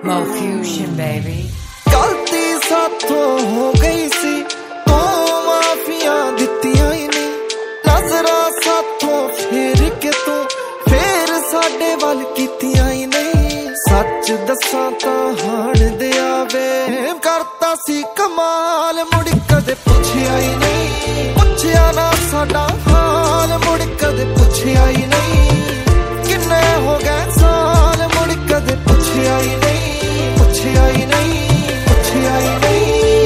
Mo Fusion, baby. गलती साथों हो गई सी, तो माफिया दित्तियां ही नहीं। नजरा साथों फेर के तू फेर साडे वल कीतियां ही नहीं। सच दसां तां हाण दे आवे करता सी कमाल, मुड़ कदे पुछया ही नहीं। पुछया ना साडा हाल, मुड़ कदे पुछया ही नहीं। किन्ने हो गए साल, मुड़ कदे पुछया ही नहीं। पुछया ही नहीं, पुछया ही नहीं,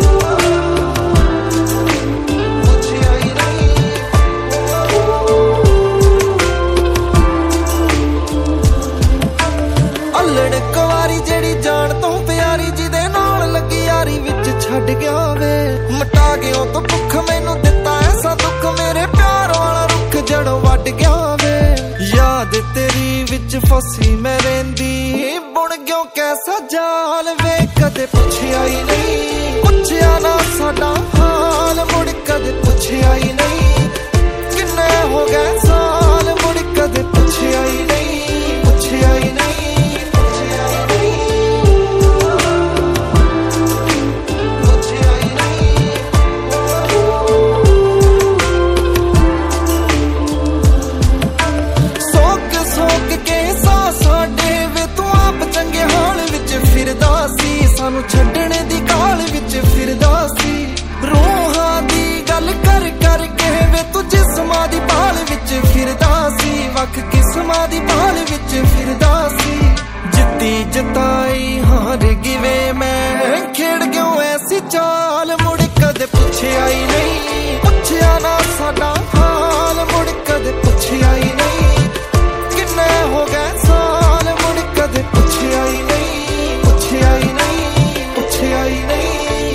पुछया ही नहीं। अल्लड़ कुवारी जेड़ी जान तो प्यारी, जिदे नाल लगी यारी विच छड्ड गया वे। मटा गया तो भुख मैनू दिता ऐसा दुख, मेरे प्यार वाला रुख जड़ों वड गया वे। याद तेरी विच फसी मैं रहिंदी, बुण गयो कैसा जाल वे। कदे पुछया ही नहीं, पुछया ना साडा हाल, मुड़ कदे पुछया ही नहीं। किन्ने हो गए साल, मुड़ कदे पुछया ही नहीं। पुछया ही नहीं, पुछया ही नहीं, पुछया ही नहीं। सोक के सा साडे वे, तू आप चंगे हाल विच फिरदा सी। सानू छड्डणे दी काल विच फिरदा सी। रूहां दी गल कर कर के वे, तू जिस्मां दी भाल विच फिरदा सी। वख किस्मां दी भाल विच फिरदा सी। जित्ती जताई हार गिवे मैं, खेड़ गयो ऐसी चाल, मुड़ कदे पुछया ही नहीं। पुछया ना साडा हाल, मुड़ कदे पुछया ही नहीं। किन्ने हो गए साल, मुड़ कदे पुछया ही नहीं। पुछया ही नहीं, पुछया ही नहीं।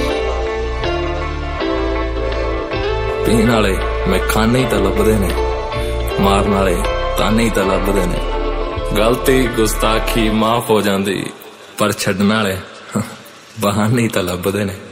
पीण वाले मैं खाने ही तो लभदे ने, मारन वाले ताने ही तो लभदे ने। गलती गुस्ताखी माफ हो जाती, पर छड्डण वाले बहाने ही तो लभदे ने।